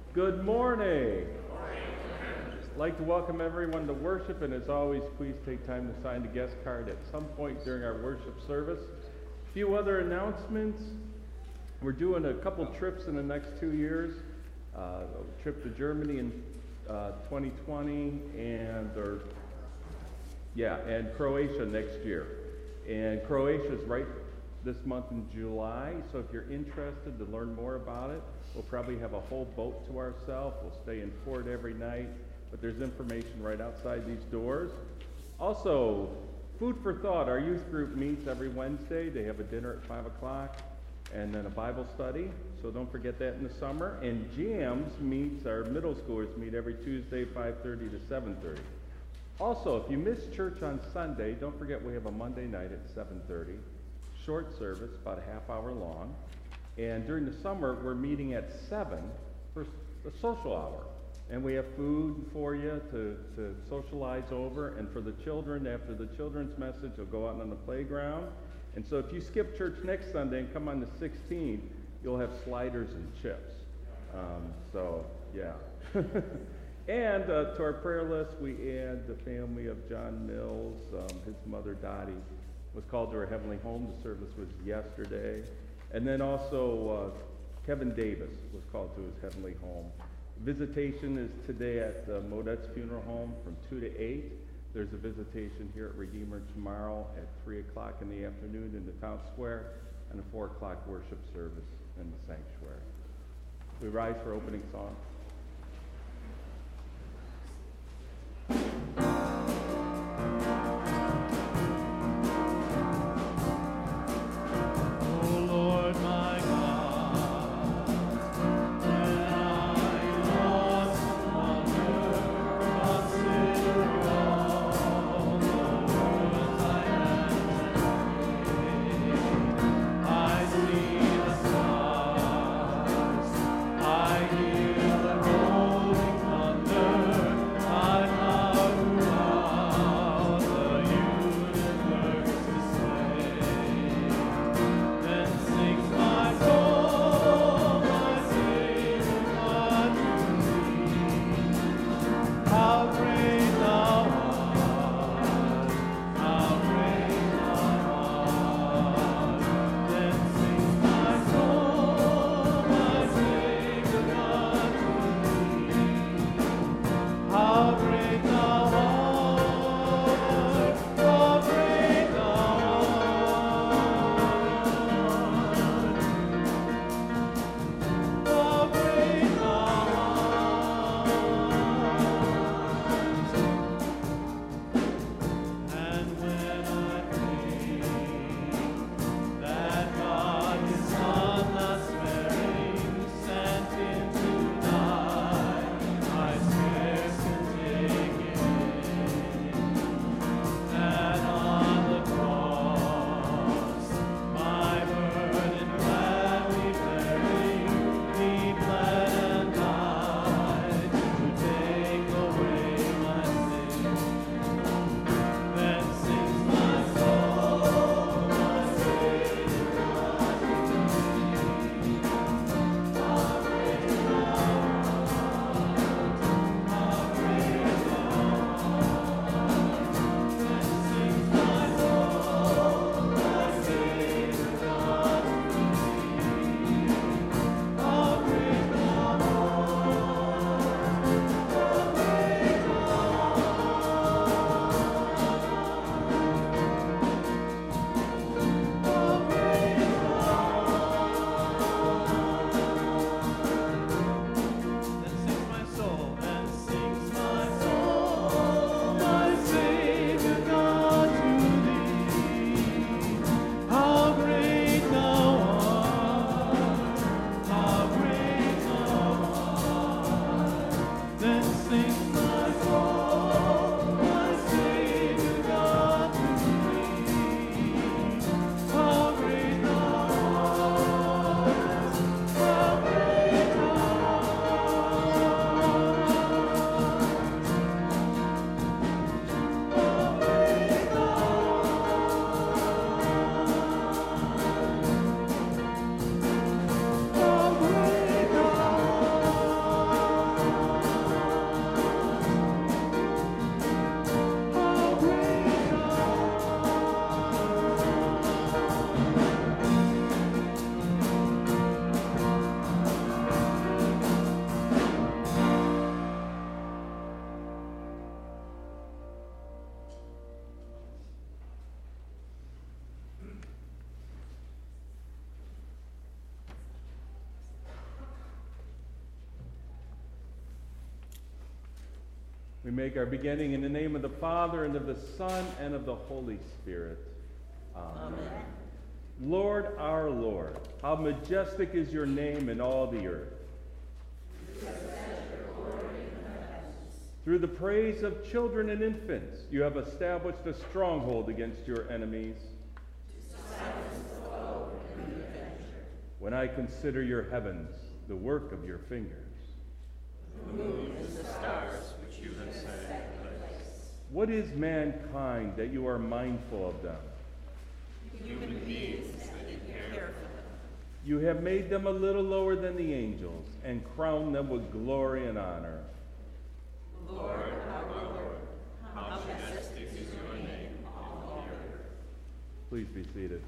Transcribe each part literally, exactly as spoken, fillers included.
Good morning. I'd like to welcome everyone to worship, and as always, please take time to sign the guest card at some point during our worship service. A few other announcements. We're doing a couple trips in the next two years. Uh, a trip to Germany in uh, twenty twenty, and or yeah, and Croatia next year. And Croatia is right this month in July, so if you're interested to learn more about it, we'll probably have a whole boat to ourselves. We'll stay in port every night, but there's information right outside these doors. Also, food for thought. Our youth group meets every Wednesday. They have a dinner at five o'clock and then a Bible study, so don't forget that in the summer. And Jams meets, our middle schoolers meet every Tuesday, five thirty to seven thirty. Also, if you miss church on Sunday, don't forget we have a Monday night at seven thirty. Short service, about a half hour long. And during the summer, we're meeting at seven for the social hour. And we have food for you to, to socialize over. And for the children, after the children's message, you'll go out on the playground. And so if you skip church next Sunday and come on the sixteenth, you'll have sliders and chips. Um, so, yeah. And uh, to our prayer list, we add the family of John Mills. Um, his mother, Dottie, was called to her heavenly home. The service was yesterday. And then also uh, Kevin Davis was called to his heavenly home. Visitation is today at uh, Modette's Funeral Home from two to eight. There's a visitation here at Redeemer tomorrow at three o'clock in the afternoon in the town square, and a four o'clock worship service in the sanctuary. We rise for opening song. I hear We make our beginning in the name of the Father, and of the Son, and of the Holy Spirit. Amen. Amen. Lord, our Lord, how majestic is your name in all the earth. Through the praise of children and infants, you have established a stronghold against your enemies. When I consider your heavens, the work of your fingers, the moon and the stars which you have set in place. What is mankind that you are mindful of them? Human beings that you care for them. You have made them a little lower than the angels and crowned them with glory and honor. Lord, our Lord, how majestic is your name in all the earth. Please be seated.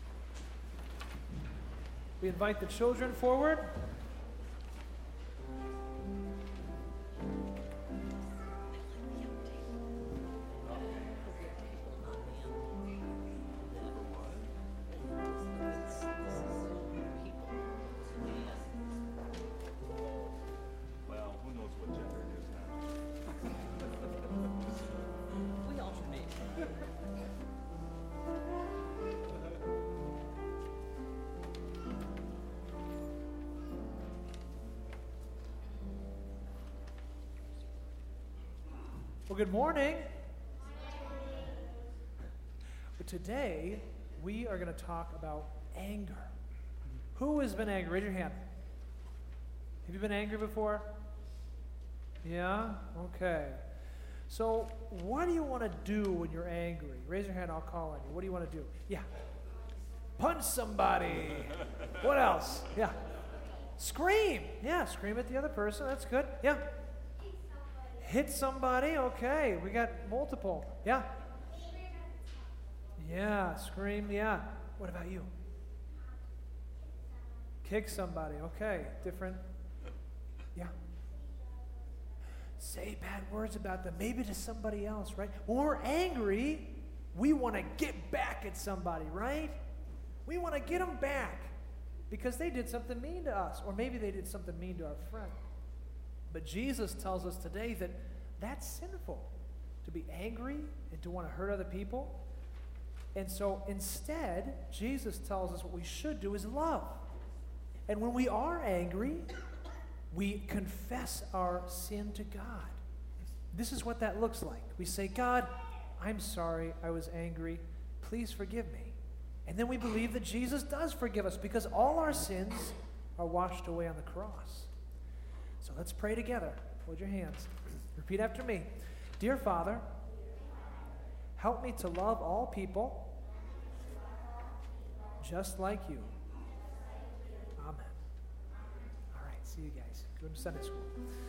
We invite the children forward. Well, who knows what gender it is now? We alternate. Well, good morning. But today, we are going to talk about anger. Who has been angry? Raise your hand. Have you been angry before? Yeah? Okay. So, what do you want to do when you're angry? Raise your hand, I'll call on you. What do you want to do? Yeah. Punch somebody. What else? Yeah. Scream. Yeah, scream at the other person. That's good. Yeah. Hit somebody. Okay, we got multiple. Yeah. Yeah, scream. Yeah. What about you? Kick somebody. Okay, different. Yeah. Say bad words about them, maybe to somebody else, right? When we're angry, we want to get back at somebody, right? We want to get them back because they did something mean to us, or maybe they did something mean to our friend. But Jesus tells us today that that's sinful, to be angry and to want to hurt other people. And so instead, Jesus tells us what we should do is love. And when we are angry, we confess our sin to God. This is what that looks like. We say, God, I'm sorry I was angry. Please forgive me. And then we believe that Jesus does forgive us because all our sins are washed away on the cross. So let's pray together. Hold your hands. Repeat after me. Dear Father, help me to love all people just like you. Amen. All right, see you guys. Go to Sunday school.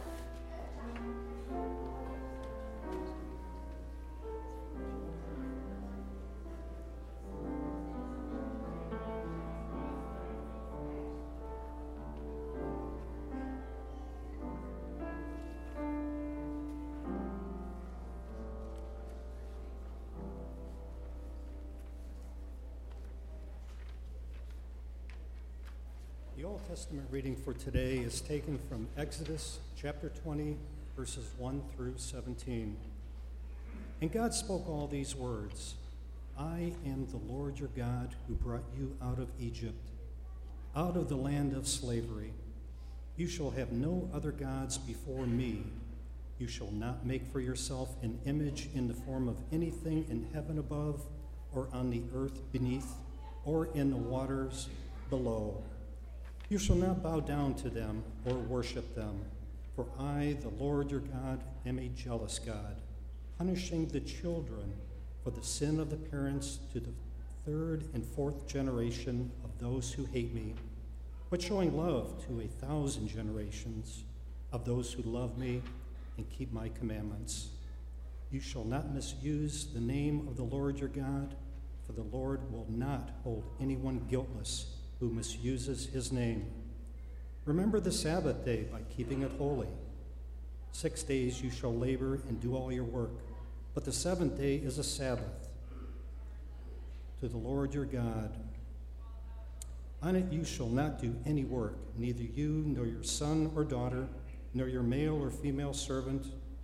The Old Testament reading for today is taken from Exodus chapter twenty, verses one through seventeen. And God spoke all these words, I am the Lord your God who brought you out of Egypt, out of the land of slavery. You shall have no other gods before me. You shall not make for yourself an image in the form of anything in heaven above, or on the earth beneath, or in the waters below. You shall not bow down to them or worship them, for I, the Lord your God, am a jealous God, punishing the children for the sin of the parents to the third and fourth generation of those who hate me, but showing love to a thousand generations of those who love me and keep my commandments. You shall not misuse the name of the Lord your God, for the Lord will not hold anyone guiltless who misuses his name. Remember the Sabbath day by keeping it holy. Six days you shall labor and do all your work, but the seventh day is a Sabbath to the Lord your God. On it you shall not do any work, neither you nor your son or daughter, nor your male or female servant,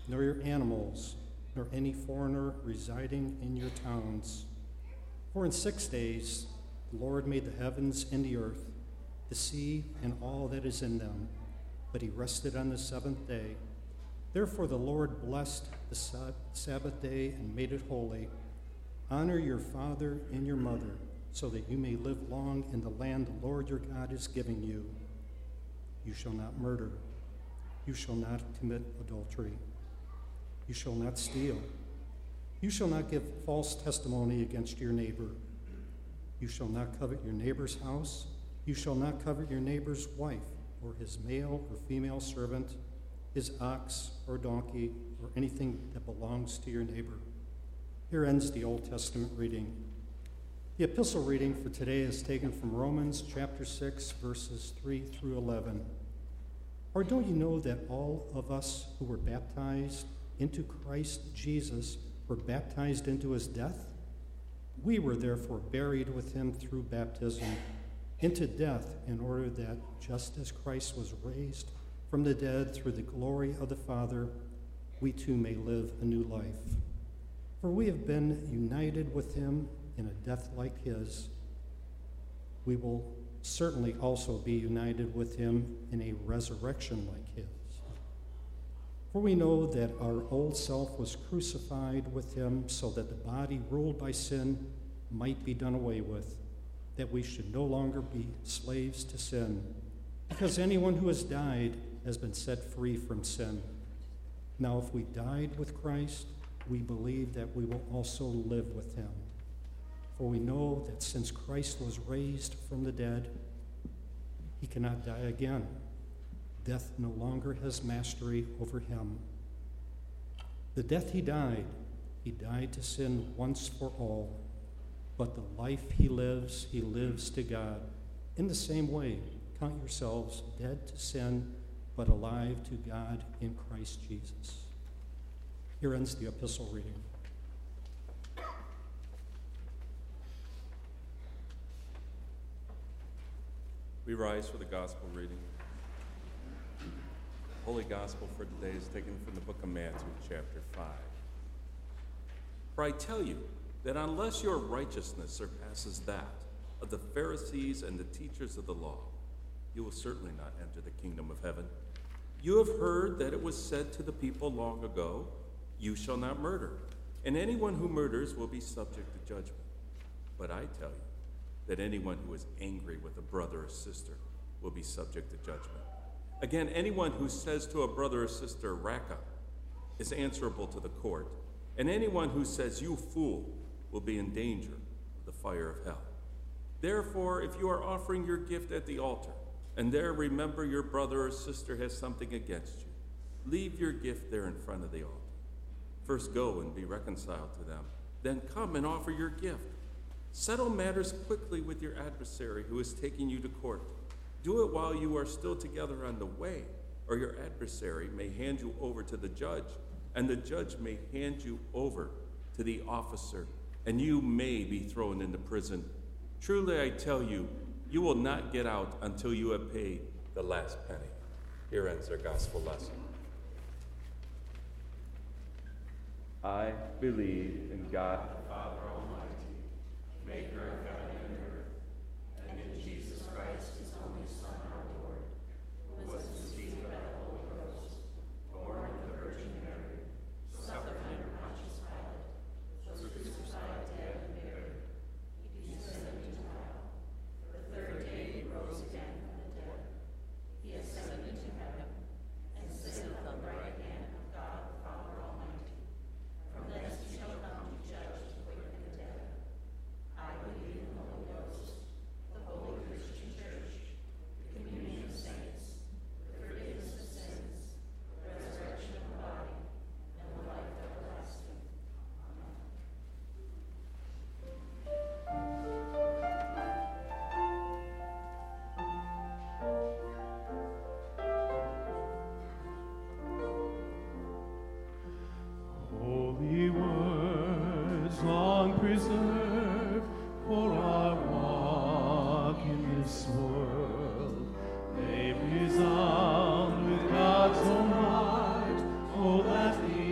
nor your animals, nor any foreigner residing in your towns. For in six days the Lord made the heavens and the earth, the sea and all that is in them, but he rested on the seventh day. Therefore the Lord blessed the Sabbath day and made it holy. Honor your father and your mother, so that you may live long in the land the Lord your God is giving you. You shall not murder. You shall not commit adultery. You shall not steal. You shall not give false testimony against your neighbor. You shall not covet your neighbor's house. You shall not covet your neighbor's wife, or his male or female servant, his ox or donkey, or anything that belongs to your neighbor. Here ends the Old Testament reading. The epistle reading for today is taken from Romans chapter six, verses three through eleven. Or don't you know that all of us who were baptized into Christ Jesus were baptized into his death? We were therefore buried with him through baptism into death, in order that just as Christ was raised from the dead through the glory of the Father, we too may live a new life. For we have been united with him in a death like his. We will certainly also be united with him in a resurrection like his. For we know that our old self was crucified with him so that the body ruled by sin might be done away with, that we should no longer be slaves to sin, because anyone who has died has been set free from sin. Now, if we died with Christ, we believe that we will also live with him. For we know that since Christ was raised from the dead, he cannot die again. Death no longer has mastery over him. The death he died, he died to sin once for all. But the life he lives, he lives to God. In the same way, count yourselves dead to sin, but alive to God in Christ Jesus. Here ends the epistle reading. We rise for the gospel reading. The Holy Gospel for today is taken from the book of Matthew, chapter five. For I tell you that unless your righteousness surpasses that of the Pharisees and the teachers of the law, you will certainly not enter the kingdom of heaven. You have heard that it was said to the people long ago, you shall not murder, and anyone who murders will be subject to judgment. But I tell you that anyone who is angry with a brother or sister will be subject to judgment. Again, anyone who says to a brother or sister, Raka, is answerable to the court, and anyone who says, you fool, will be in danger of the fire of hell. Therefore, if you are offering your gift at the altar, and there remember your brother or sister has something against you, leave your gift there in front of the altar. First go and be reconciled to them, then come and offer your gift. Settle matters quickly with your adversary who is taking you to court. Do it while you are still together on the way, or your adversary may hand you over to the judge, and the judge may hand you over to the officer, and you may be thrown into prison. Truly, I tell you, you will not get out until you have paid the last penny. Here ends our gospel lesson. I believe in God, the Father Almighty, maker of heaven and earth, and in Jesus Christ, his only Son, our Lord, who was conceived by the Holy Ghost, born of the Virgin Mary, suffered under Pontius Pilate, was crucified, dead, and buried. He descended into hell. The third day he rose again from the dead. He ascended into heaven, and sitteth on the right hand of God, the Father Almighty. From thence he shall come to judge the quick and the dead. I believe in the Holy Ghost, the holy Christian Church, the communion of saints, the forgiveness of sins, the resurrection of the body, and the life everlasting. Amen. Holy words long preserved for our walk in this world, they resound with God's own heart. Oh, that the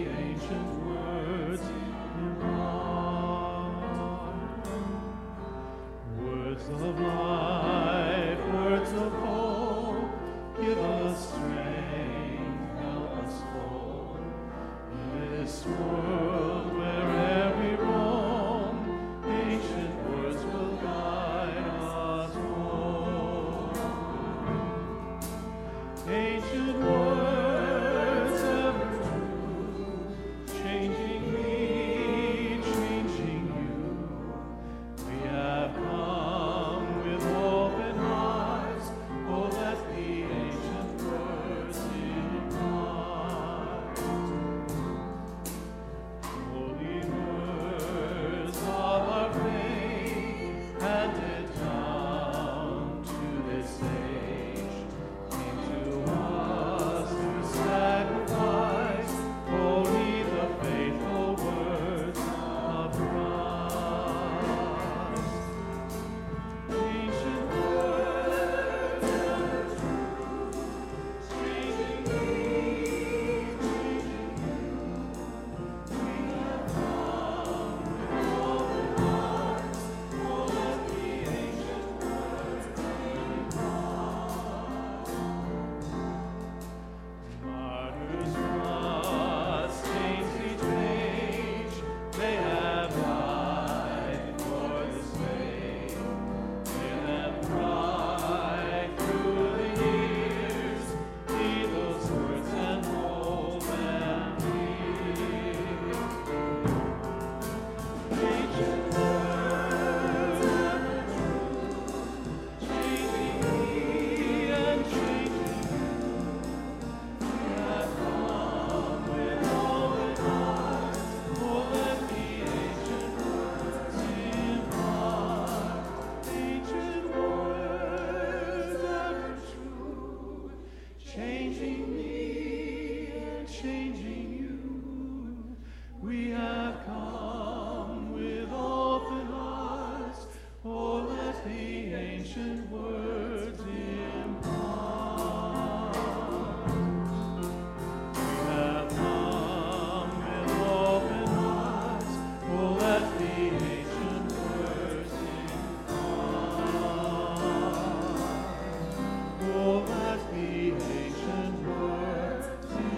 changing me and changing you. We have come with open hearts. Oh, let the ancient words impart. We have come with open hearts. Oh, let the ancient words impart. Oh, let the ancient words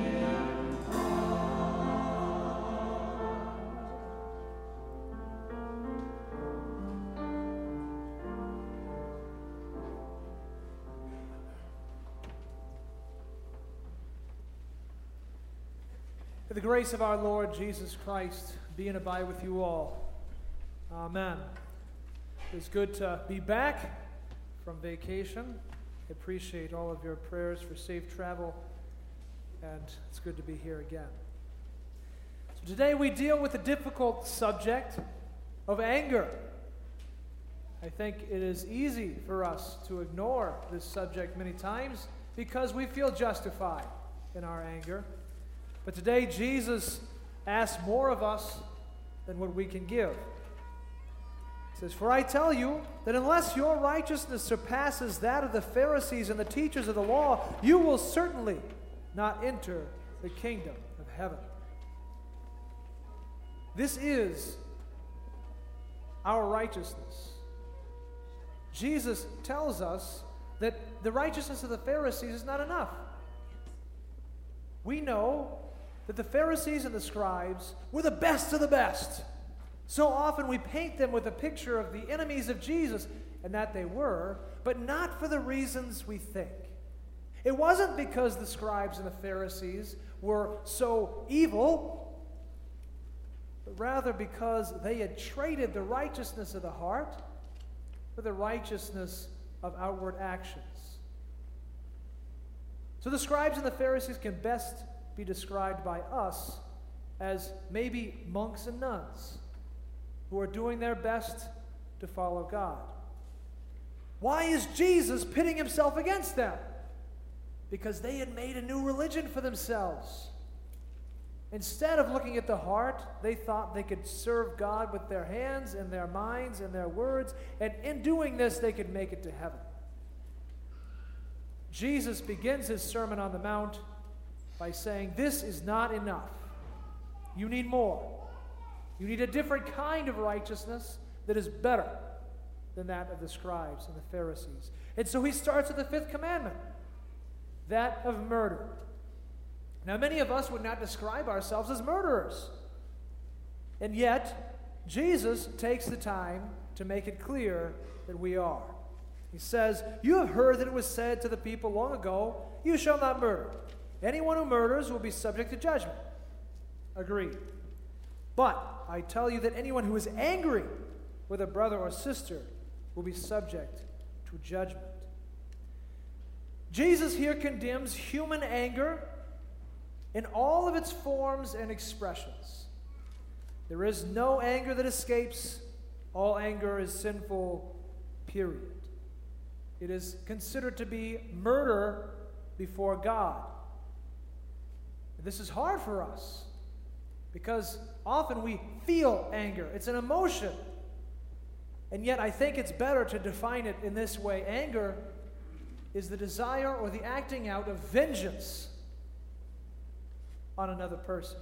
May the grace of our Lord Jesus Christ be and abide with you all. Amen. It's good to be back from vacation. I appreciate all of your prayers for safe travel, and it's good to be here again. So today we deal with the difficult subject of anger. I think it is easy for us to ignore this subject many times because we feel justified in our anger. But today, Jesus asks more of us than what we can give. He says, "For I tell you that unless your righteousness surpasses that of the Pharisees and the teachers of the law, you will certainly not enter the kingdom of heaven." This is our righteousness. Jesus tells us that the righteousness of the Pharisees is not enough. We know that the Pharisees and the scribes were the best of the best. So often we paint them with a picture of the enemies of Jesus, and that they were, but not for the reasons we think. It wasn't because the scribes and the Pharisees were so evil, but rather because they had traded the righteousness of the heart for the righteousness of outward actions. So the scribes and the Pharisees can best be described by us as maybe monks and nuns who are doing their best to follow God. Why is Jesus pitting himself against them? Because they had made a new religion for themselves. Instead of looking at the heart, they thought they could serve God with their hands and their minds and their words, and in doing this, they could make it to heaven. Jesus begins his Sermon on the Mount by saying, this is not enough. You need more. You need a different kind of righteousness that is better than that of the scribes and the Pharisees. And so he starts with the fifth commandment, that of murder. Now, many of us would not describe ourselves as murderers. And yet, Jesus takes the time to make it clear that we are. He says, "You have heard that it was said to the people long ago, 'You shall not murder. Anyone who murders will be subject to judgment.'" Agreed. "But I tell you that anyone who is angry with a brother or sister will be subject to judgment." Jesus here condemns human anger in all of its forms and expressions. There is no anger that escapes. All anger is sinful, period. It is considered to be murder before God. This is hard for us because often we feel anger. It's an emotion. And yet I think it's better to define it in this way. Anger is the desire or the acting out of vengeance on another person.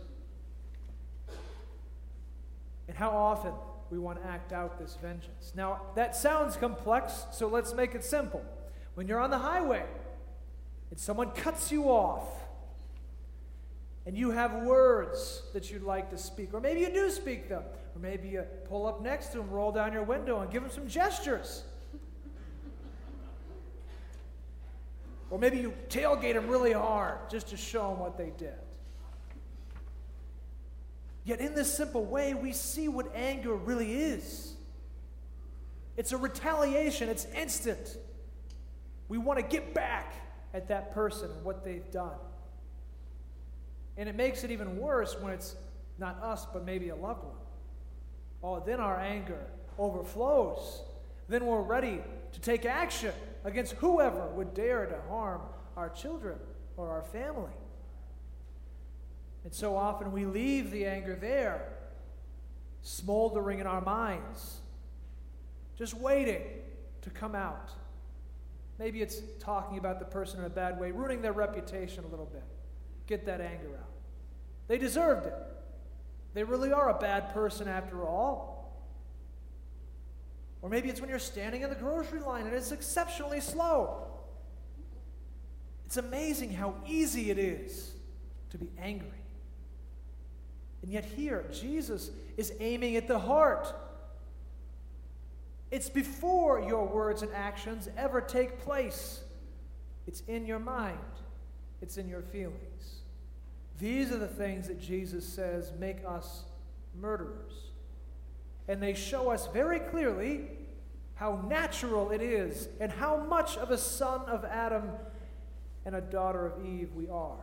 And how often we want to act out this vengeance. Now, that sounds complex, so let's make it simple. When you're on the highway and someone cuts you off, and you have words that you'd like to speak, or maybe you do speak them, or maybe you pull up next to them, roll down your window, and give them some gestures. Or maybe you tailgate them really hard just to show them what they did. Yet in this simple way, we see what anger really is. It's a retaliation. It's instant. We want to get back at that person and what they've done. And it makes it even worse when it's not us, but maybe a loved one. Oh, then our anger overflows. Then we're ready to take action against whoever would dare to harm our children or our family. And so often we leave the anger there, smoldering in our minds, just waiting to come out. Maybe it's talking about the person in a bad way, ruining their reputation a little bit. Get that anger out. They deserved it. They really are a bad person after all. Or maybe it's when you're standing in the grocery line and it's exceptionally slow. It's amazing how easy it is to be angry. And yet here, Jesus is aiming at the heart. It's before your words and actions ever take place. It's in your mind. It's in your feelings. These are the things that Jesus says make us murderers. And they show us very clearly how natural it is and how much of a son of Adam and a daughter of Eve we are.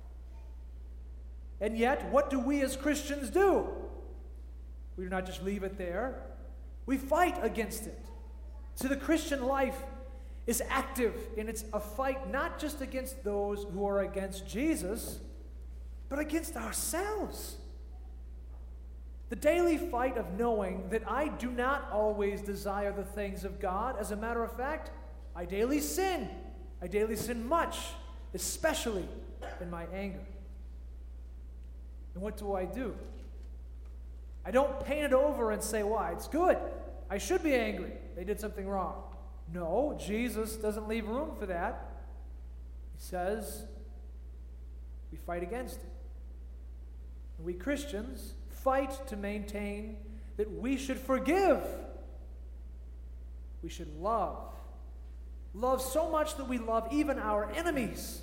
And yet, what do we as Christians do? We do not just leave it there. We fight against it. So the Christian life is active, and it's a fight not just against those who are against Jesus, but against ourselves. The daily fight of knowing that I do not always desire the things of God. As a matter of fact, I daily sin. I daily sin much, especially in my anger. And what do I do? I don't paint it over and say, why, it's good. I should be angry. They did something wrong. No, Jesus doesn't leave room for that. He says we fight against it. And we Christians fight to maintain that we should forgive. We should love. Love so much that we love even our enemies.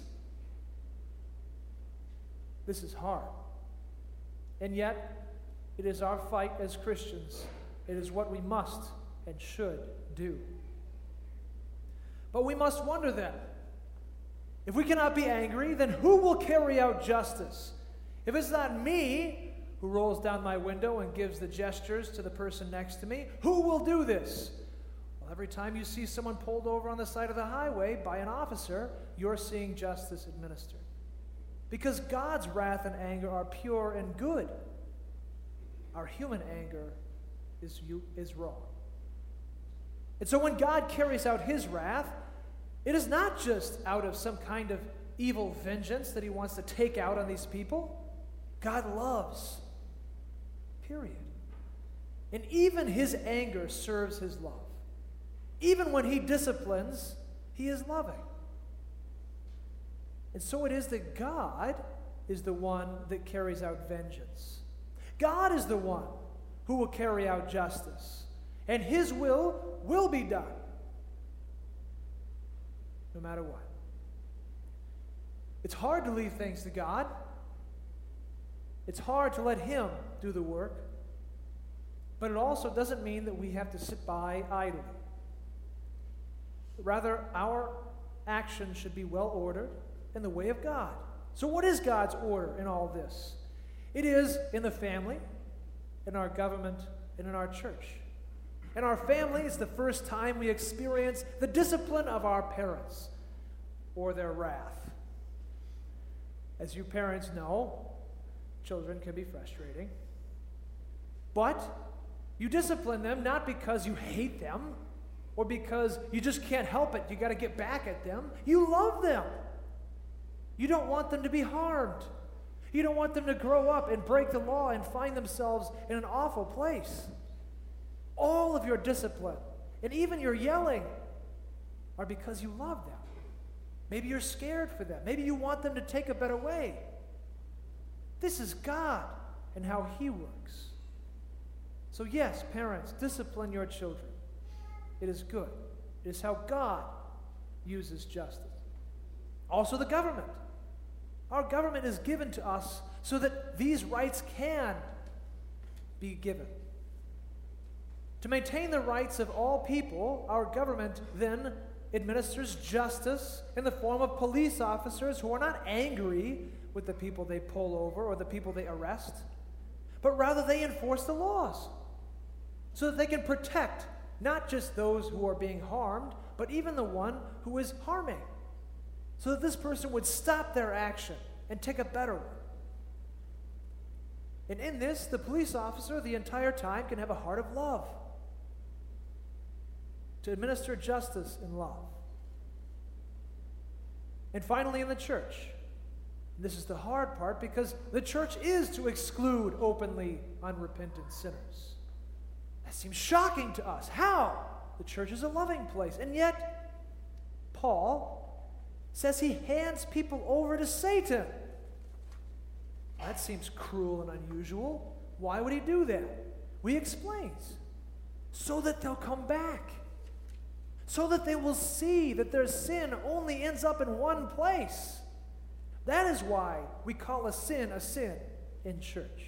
This is hard. And yet, it is our fight as Christians. It is what we must and should do. But we must wonder then, if we cannot be angry, then who will carry out justice? If it's not me who rolls down my window and gives the gestures to the person next to me, who will do this? Well, every time you see someone pulled over on the side of the highway by an officer, you're seeing justice administered. Because God's wrath and anger are pure and good. Our human anger is, you, is wrong. And so when God carries out his wrath, it is not just out of some kind of evil vengeance that he wants to take out on these people. God loves. Period. And even his anger serves his love. Even when he disciplines, he is loving. And so it is that God is the one that carries out vengeance. God is the one who will carry out justice. And his will will be done. No matter what. It's hard to leave things to God. It's hard to let him do the work. But it also doesn't mean that we have to sit by idly. Rather, our actions should be well ordered in the way of God. So what is God's order in all this? It is in the family, in our government, and in our church. In our family, it's the first time we experience the discipline of our parents or their wrath. As you parents know, children can be frustrating. But you discipline them not because you hate them or because you just can't help it. You got to get back at them. You love them. You don't want them to be harmed. You don't want them to grow up and break the law and find themselves in an awful place. All of your discipline and even your yelling are because you love them. Maybe you're scared for them. Maybe you want them to take a better way. This is God and how he works. So yes, parents, discipline your children. It is good. It is how God uses justice. Also the government. Our government is given to us so that these rights can be given. To maintain the rights of all people, our government then administers justice in the form of police officers who are not angry with the people they pull over or the people they arrest, but rather they enforce the laws so that they can protect not just those who are being harmed, but even the one who is harming. so that this person would stop their action and take a better one. And in this, the police officer the entire time can have a heart of love, to administer justice in love. And finally, in the church, this is the hard part, because the church is to exclude openly unrepentant sinners. That seems shocking to us. How? The church is a loving place. And yet, Paul says he hands people over to Satan. That seems cruel and unusual. Why would he do that? Well, he explains. So that they'll come back. So that they will see that their sin only ends up in one place. That is why we call a sin a sin in church.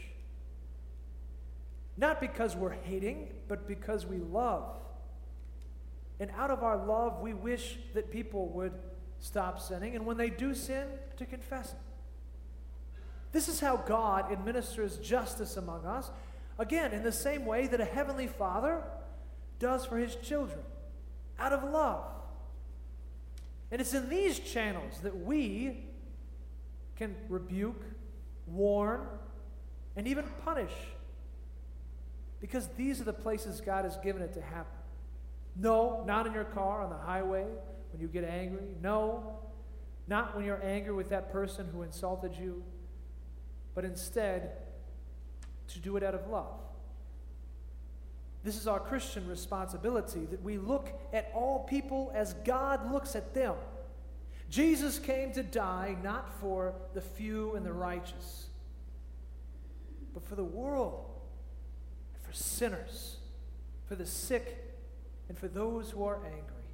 Not because we're hating, but because we love. And out of our love, we wish that people would stop sinning, and when they do sin, to confess it. This is how God administers justice among us, again, in the same way that a heavenly Father does for his children, out of love. And it's in these channels that we can rebuke, warn, and even punish, because these are the places God has given it to happen. No, not in your car on the highway when you get angry. No, not when you're angry with that person who insulted you, but instead to do it out of love. This is our Christian responsibility, that we look at all people as God looks at them. Jesus came to die not for the few and the righteous, but for the world, and for sinners, for the sick, and for those who are angry.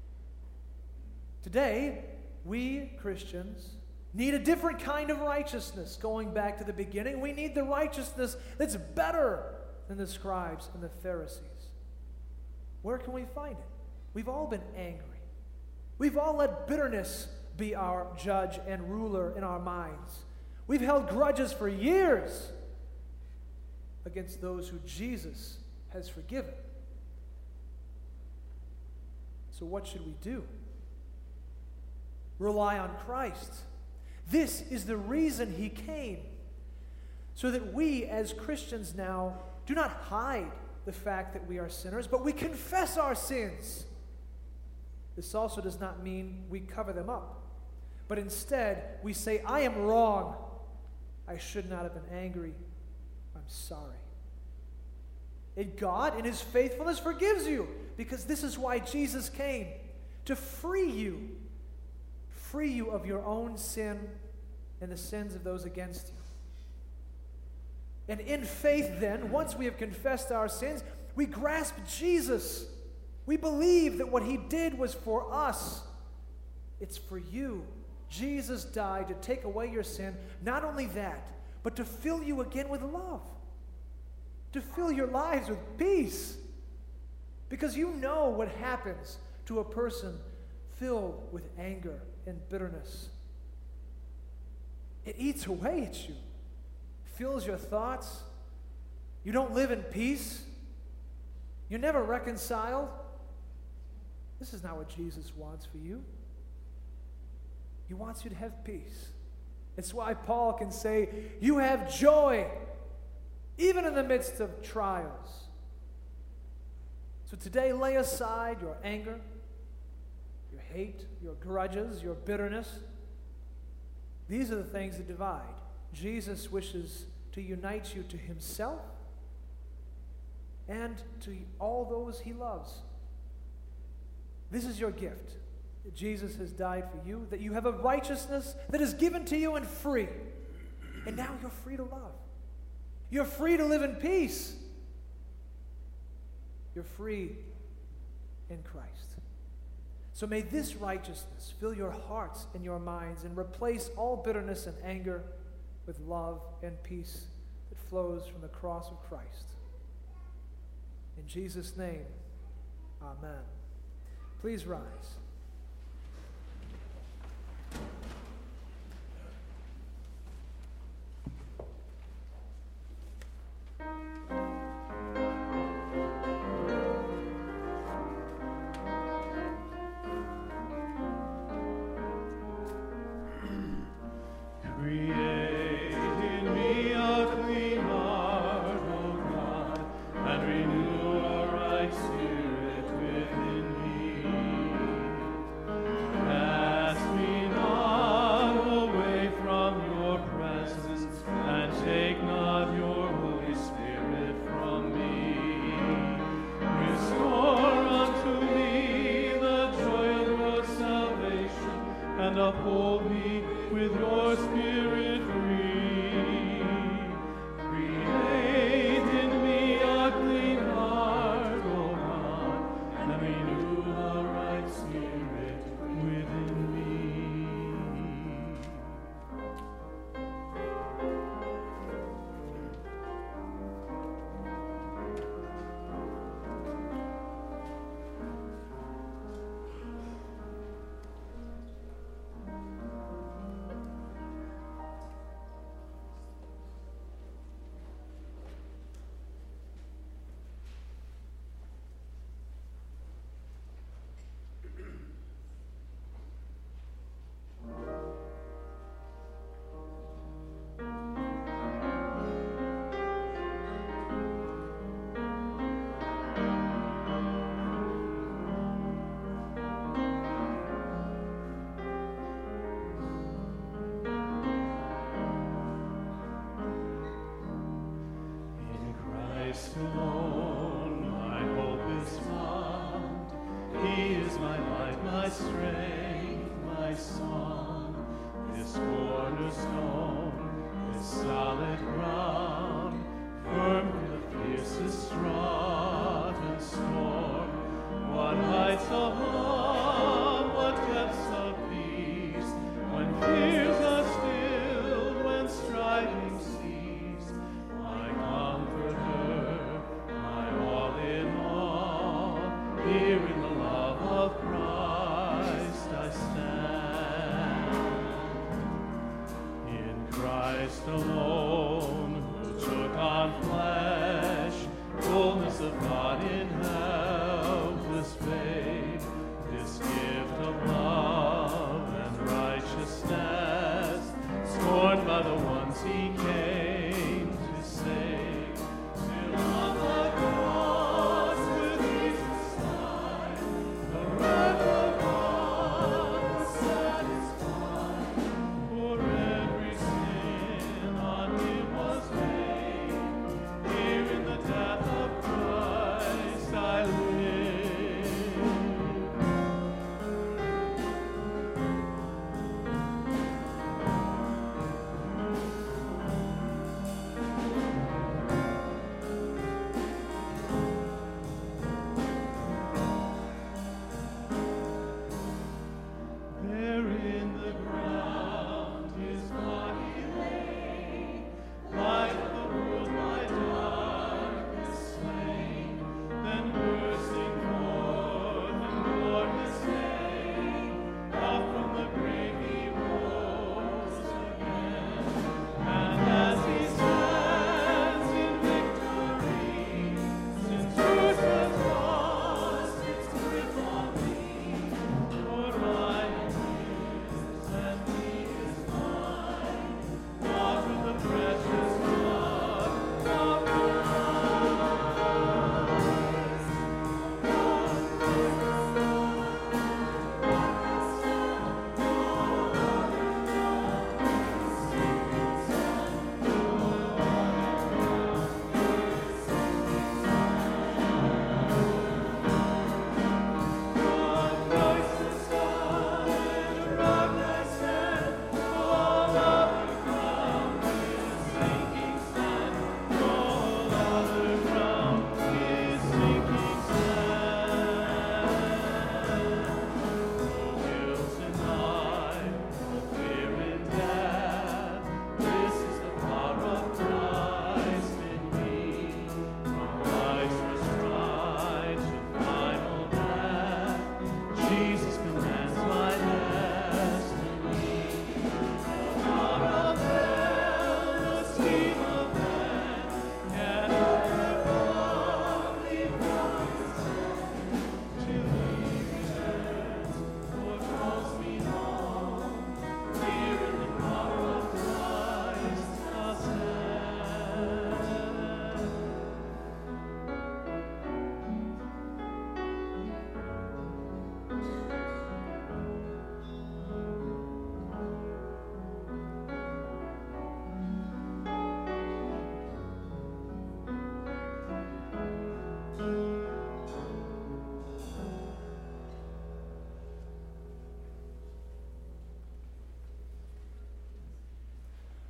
Today, we Christians need a different kind of righteousness. Going back to the beginning, we need the righteousness that's better than the scribes and the Pharisees. Where can we find it? We've all been angry. We've all let bitterness be our judge and ruler in our minds. We've held grudges for years against those who Jesus has forgiven. So what should we do? Rely on Christ. This is the reason he came, so that we as Christians now do not hide the fact that we are sinners, but we confess our sins. This also does not mean we cover them up, but instead we say, I am wrong. I should not have been angry. I'm sorry. And God, in his faithfulness, forgives you, because this is why Jesus came, to free you, free you of your own sin and the sins of those against you. And in faith then, once we have confessed our sins, we grasp Jesus. We believe that what he did was for us. It's for you. Jesus died to take away your sin. Not only that, but to fill you again with love. To fill your lives with peace. Because you know what happens to a person filled with anger and bitterness. It eats away at you. Fills your thoughts. You don't live in peace. You're never reconciled. This is not what Jesus wants for you. He wants you to have peace. It's why Paul can say, you have joy, even in the midst of trials. So today, lay aside your anger, your hate, your grudges, your bitterness. These are the things that divide. Jesus wishes to unite you to himself and to all those he loves. This is your gift, that Jesus has died for you, that you have a righteousness that is given to you and free. And now you're free to love. You're free to live in peace. You're free in Christ. So may this righteousness fill your hearts and your minds and replace all bitterness and anger with love and peace that flows from the cross of Christ. In Jesus' name, amen. Please rise. uphold me with your spirit free. Create in me a clean heart, O God, and renew a right spirit within me. Christ alone, my hope is found. He is my light, my strength, my song. This cornerstone, this solid ground, firm in the fiercest drought and storm. What heights of love, what depths of peace, when fears are stilled, when striving cease. My comforter, my all in all, here in the love of Christ I stand. In Christ alone, who took on flesh, fullness of God in helpless babe, this gift of love and righteousness, scorned by the ones he came to save. Till on the cross with Jesus died, the wrath of God was satisfied. For every sin on him was paid. Here in the death of Christ I live.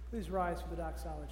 Please rise for the doxology.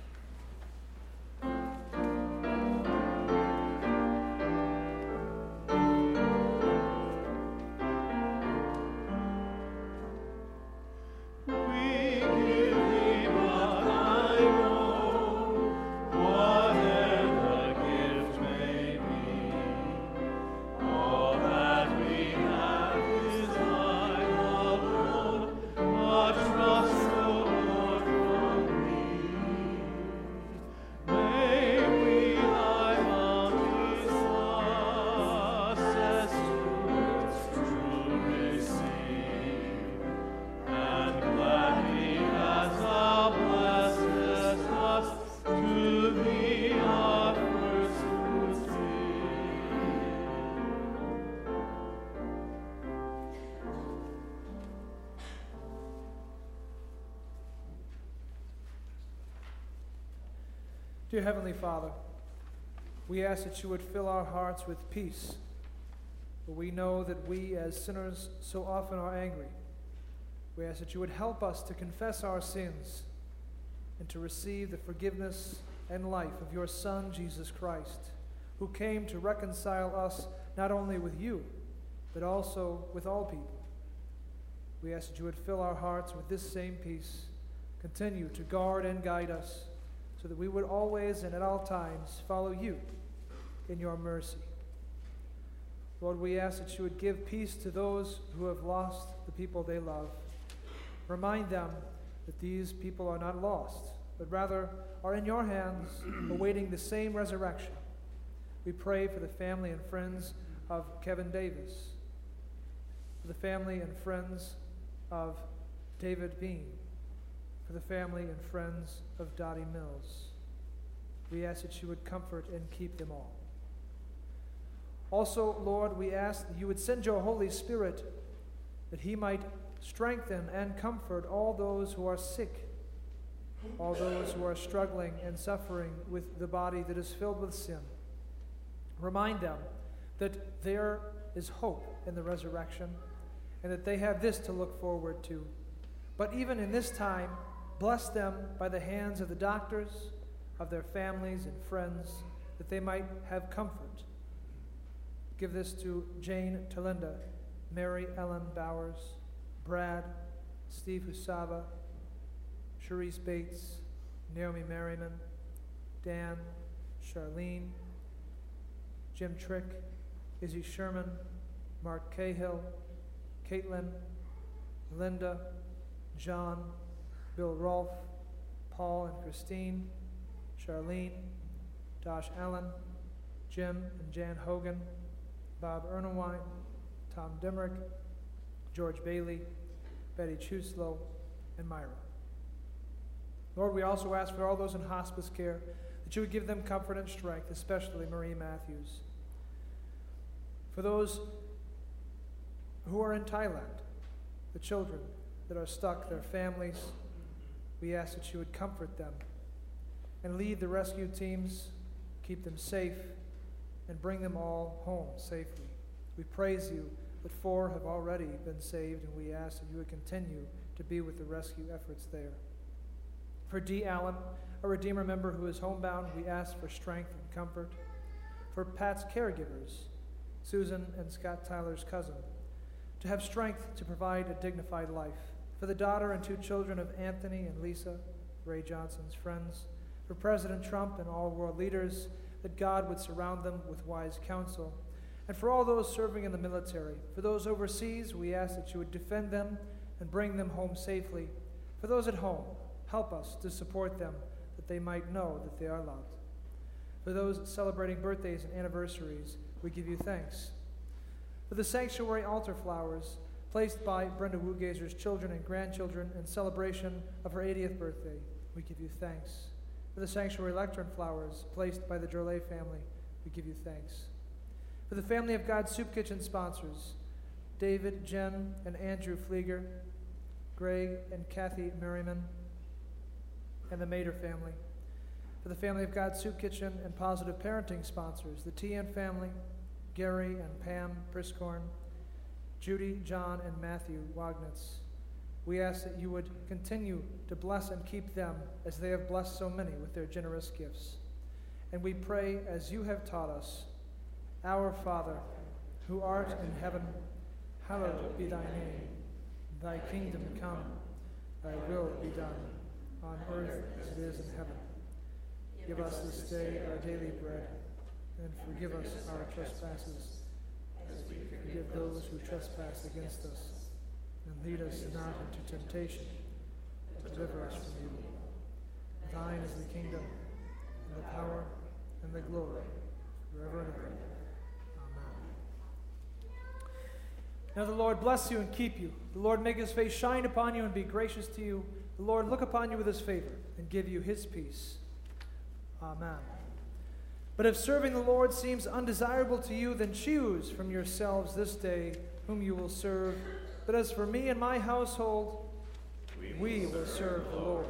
Dear Heavenly Father, we ask that you would fill our hearts with peace, for we know that we as sinners so often are angry. We ask that you would help us to confess our sins and to receive the forgiveness and life of your Son, Jesus Christ, who came to reconcile us not only with you, but also with all people. We ask that you would fill our hearts with this same peace, continue to guard and guide us, so that we would always and at all times follow you in your mercy. Lord, we ask that you would give peace to those who have lost the people they love. Remind them that these people are not lost, but rather are in your hands, awaiting the same resurrection. We pray for the family and friends of Kevin Davis, for the family and friends of David Bean, for the family and friends of Dottie Mills. We ask that you would comfort and keep them all. Also, Lord, we ask that you would send your Holy Spirit that he might strengthen and comfort all those who are sick, all those who are struggling and suffering with the body that is filled with sin. Remind them that there is hope in the resurrection and that they have this to look forward to. But even in this time, bless them by the hands of the doctors, of their families and friends, that they might have comfort. Give this to Jane Talinda, Mary Ellen Bowers, Brad, Steve Husava, Cherise Bates, Naomi Merriman, Dan, Charlene, Jim Trick, Izzy Sherman, Mark Cahill, Caitlin, Linda, John, Bill Rolfe, Paul and Christine, Charlene, Dosh Allen, Jim and Jan Hogan, Bob Ernewine, Tom Dimrick, George Bailey, Betty Chuslow, and Myra. Lord, we also ask for all those in hospice care that you would give them comfort and strength, especially Marie Matthews. For those who are in Thailand, the children that are stuck, their families, we ask that you would comfort them and lead the rescue teams, keep them safe, and bring them all home safely. We praise you that four have already been saved, and we ask that you would continue to be with the rescue efforts there. For Dee Allen, a Redeemer member who is homebound, we ask for strength and comfort. For Pat's caregivers, Susan and Scott Tyler's cousin, to have strength to provide a dignified life. For the daughter and two children of Anthony and Lisa, Ray Johnson's friends. For President Trump and all world leaders, that God would surround them with wise counsel. And for all those serving in the military, for those overseas, we ask that you would defend them and bring them home safely. For those at home, help us to support them, that they might know that they are loved. For those celebrating birthdays and anniversaries, we give you thanks. For the sanctuary altar flowers placed by Brenda Wugazer's children and grandchildren in celebration of her eightieth birthday, we give you thanks. For the sanctuary lectern flowers placed by the Drolet family, we give you thanks. For the family of God's Soup Kitchen sponsors, David, Jen, and Andrew Flieger, Greg and Kathy Merriman, and the Mader family. For the family of God's Soup Kitchen and Positive Parenting sponsors, the Tian family, Gary and Pam Priscorn, Judy, John, and Matthew Wagnitz, We ask that you would continue to bless and keep them as they have blessed so many with their generous gifts. And we pray as you have taught us, Our Father, who art in heaven, hallowed be thy name. Thy kingdom come, thy will be done, on earth as it is in heaven. Give us this day our daily bread, and forgive us our trespasses, as we forgive those who trespass against us. And lead us not into temptation, but deliver us from evil. Thine is the kingdom, and the power, and the glory, forever and ever. Amen. Now the Lord bless you and keep you. The Lord make his face shine upon you and be gracious to you. The Lord look upon you with his favor and give you his peace. Amen. But if serving the Lord seems undesirable to you, then choose from yourselves this day whom you will serve. But as for me and my household, we, we will serve the Lord.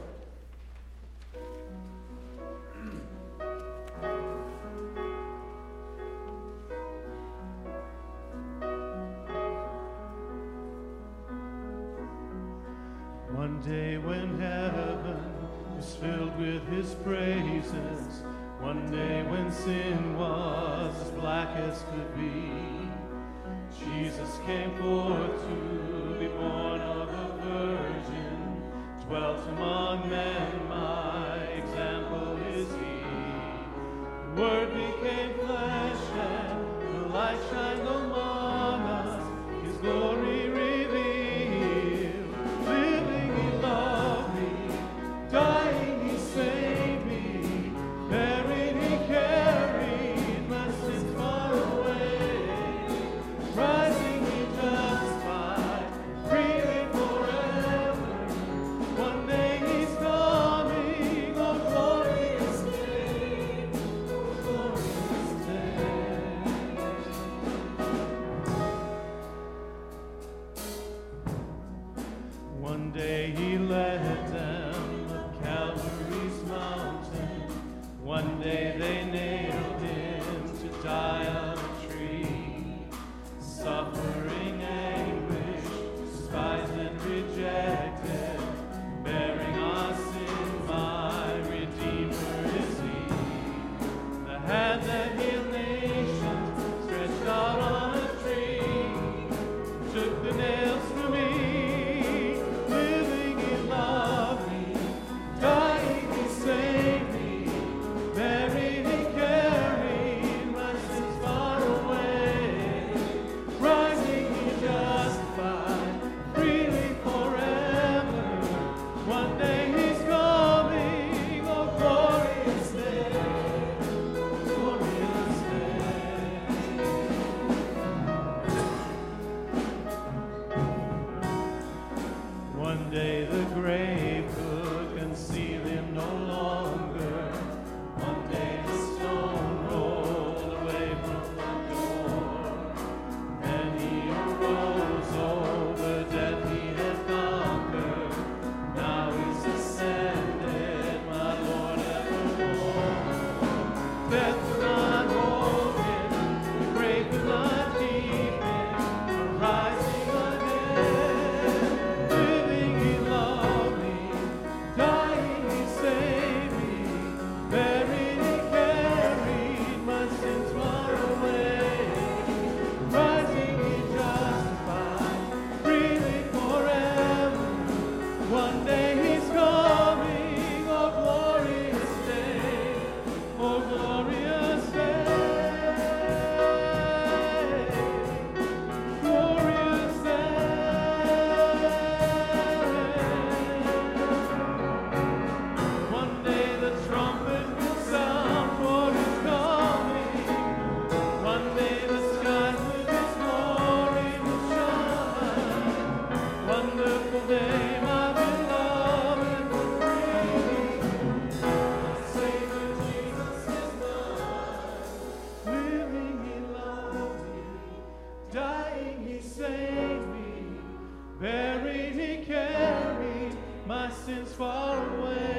One day when heaven was filled with his praises, one day when sin was as black as could be, Jesus came forth to be born of a virgin, dwelt among men, my example is he. The Word became flesh and the light shined among us, his glory revealed. Living he loved me, dying he saved me, buried he carried my sins far away, rising he justified, freely forever. One day he's coming, oh glorious day, oh glorious day. One day he led them up Calvary's mountain. One day they nailed him to die on a tree. Suffering anguish, despised and rejected, bearing our sin, my Redeemer is he. The hand that healed nations stretched out on a tree, took the nails from me. Living he loved me, dying he saved me, buried he carried my sins far away, rising he justified, freely forever. One day he's coming, oh glorious day, glorious day. One day the grave could conceal him no longer. One day the stone rolled away from the door. Then he arose over death he had conquered. Now he's ascended, my Lord evermore. Death could not hold him, the grave could not keep him, rising again. Living he loved me, dying he saved me, buried he carried my sins far away, rising he justified, freely forever. One day he's coming, oh glorious day, oh glorious day, glorious day. One day the trumpet will sound for his coming. One day the skies with his glory will shine. Wonderful day, my beloved will bring. My Savior Jesus is mine. Living he loved me, dying he saved me, buried he carried my sins far away,